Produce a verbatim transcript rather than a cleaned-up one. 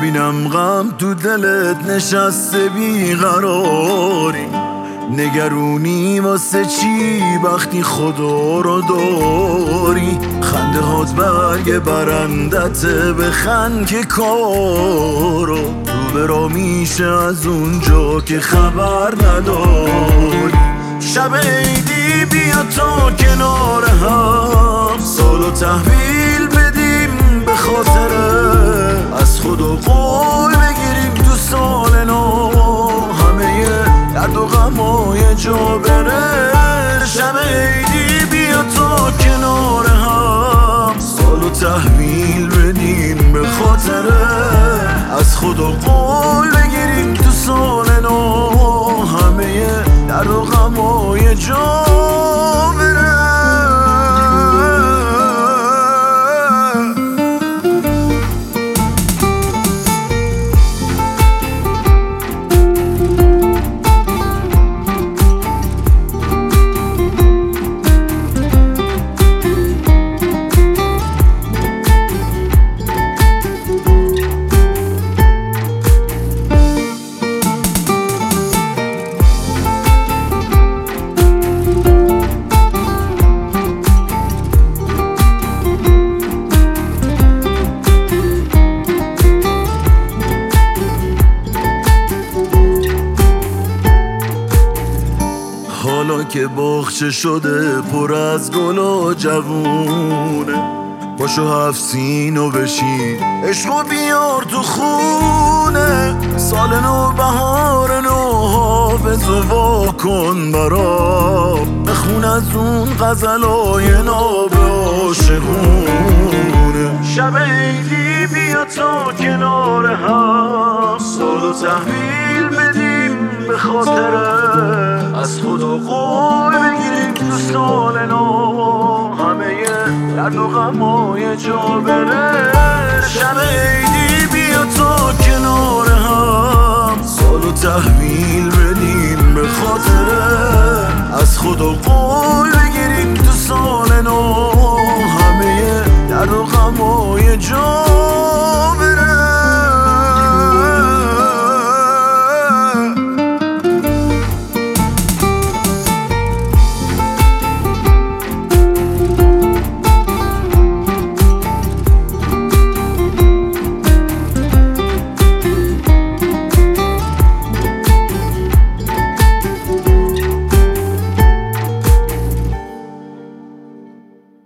میبینم غم تو دلت نشسته بیقراری، نگرونی واسه چی وقتی خدا رو داری؟ خنده هات برگ برندت بخند که کارو رو برا میشه از اونجا که خبر نداری. شب عیدی بیا تا کنار هم سالو تحویل بدیم به خاطره، از خدا قول بگیریم تو سال نو همه درد و غمای جا بره. شب عیدی بیا تا کنار هم سالو تحویل بدیم به خاطره، از خدا قول بگیریم تو سال نو همه درد و غمای جا بره. حالا که باغچه شده پر از گل و جوونه، پاشو هفت سینو بشین عشقو بیار تو خونه. سال نو بهار نو حافظ و وا کن برام، بخون از اون غزلای ناب عاشقونه. شب عیدی بیا تا کنار هم سالو تحویل بدیم به خاطره، از خدا قول بگیریم تو سال نو همه درد و غمای جا بره. شب عیدی بیا تا کنار هم سالو تحویل